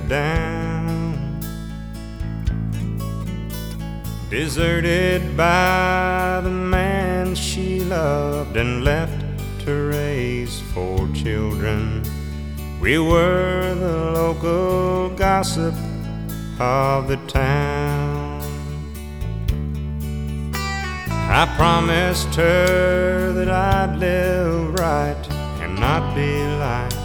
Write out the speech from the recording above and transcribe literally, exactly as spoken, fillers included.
down, deserted by the man she loved and left to raise four children. We were the local gossip of the town. I promised her that I'd live right and not be like